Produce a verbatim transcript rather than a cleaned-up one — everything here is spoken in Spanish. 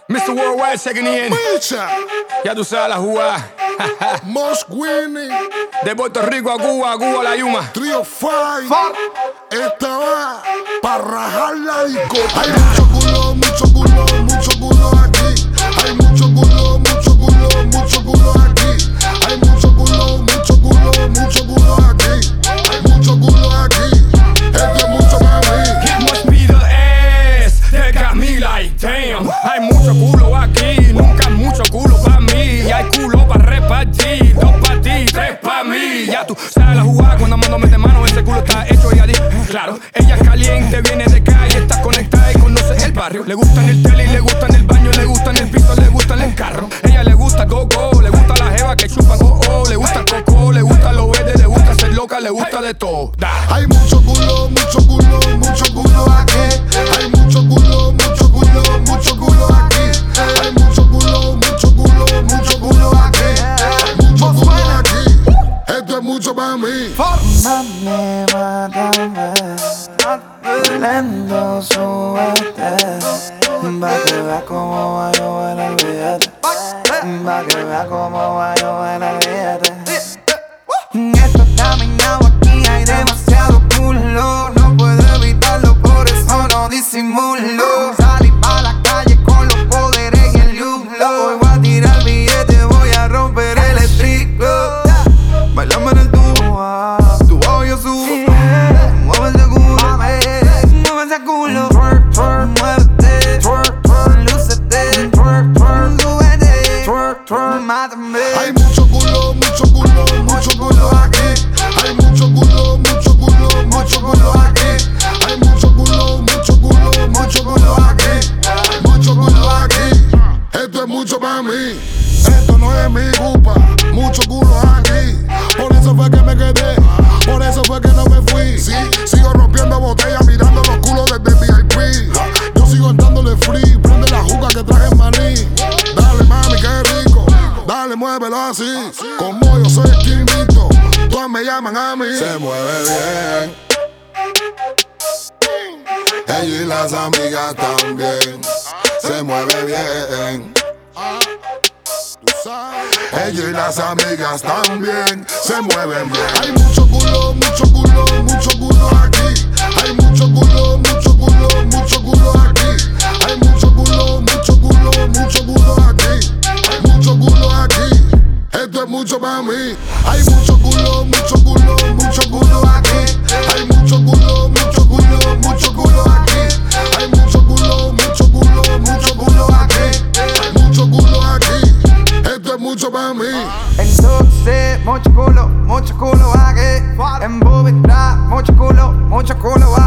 mister Worldwide checking in. Mucha. Ya tú sabes la jugada. Most winning. De Puerto Rico a Cuba, a Cuba a la Yuma. Trio Five. Esta va para rajar la discoteca. Hay mucho culo, mucho culo, mucho culo aquí. Hay mucho culo, mucho culo, mucho culo aquí. Hay mucho culo, mucho culo, mucho culo aquí. Hay mucho culo aquí. Esto es mucho para mí. It must be the ass that got me like damn. Hay mucho culo aquí, nunca mucho culo pa' mí. Y hay culo pa' repartir, dos pa' ti, tres pa' mí. Ya tú sabes la jugada cuando mando mete mano, ese culo está hecho y di. Claro, ella es caliente, viene de calle, está conectada y conoce el barrio. Le gusta en el tele y le gusta en el baño, le gusta en el piso, le gusta en el carro. Ella le gusta go-go, le gusta la jeva que chupa go-oh, le gusta coco, le gusta lo verde, le gusta ser loca, le gusta de todo. Hay mucho culo, mucho culo, mucho culo aquí. Hay mucho culo, mucho culo, mucho culo aquí. Hay mucho culo, mucho culo, mucho culo aquí. Hay mucho culo aquí. Esto es mucho para mí. Mami, mátame, lento, súbete, pa' que veas cómo va yo en el billete, pa' que veas cómo va yo en el billete. Esto está minado aquí, hay demasiado culo, no puedo evitarlo, por eso no disimulo. Salí pa' la calle con los poderes y el yuglo. Hoy voy a tirar billete, voy a romper el estrico. Bailame en el tubo, tu bajo yo subo. Mueve ese culo, mueve ese culo. Twerk, twerk, muévete, twerk, twerk, lúcete, twerk, twerk, súbete, twerk, twerk, mátame. Hay mucho culo, mucho culo, mucho culo aquí. Hay mucho culo, mucho culo, mucho culo aquí. Hay mucho culo, mucho culo, mucho culo aquí. Hay mucho culo aquí. Esto es mucho para mí. Esto no es mi culpa. Mucho culo aquí. Por eso fue que me quedé. Por eso fue que no me fui. Sí, sigo rompiendo botellas, mirando los culos desde V I P. Yo sigo dándole free. Prende la juca que traje en maní. Dale mami, qué rico. Dale, muévelo así. Como yo soy el quinito, todas me llaman a mí. Se mueve bien. Ella y las amigas también. Se mueve bien. Ella y las amigas también se mueven bien. Hay mucho culo, mucho culo, mucho culo aquí. Hay mucho culo, mucho culo, mucho culo aquí. Hay mucho culo, mucho culo, mucho culo aquí. Hay mucho culo aquí. Esto es mucho para mí. Hay mucho culo, mucho culo, mucho culo aquí. Hay mucho culo, mucho culo, mucho culo aquí. Hay mucho culo, mucho culo, mucho culo aquí. Hay mucho culo aquí. Esto es mucho para mí. Entonces, mucho culo, mucho culo aquí. En Bobby Trap, mucho culo, mucho culo aquí.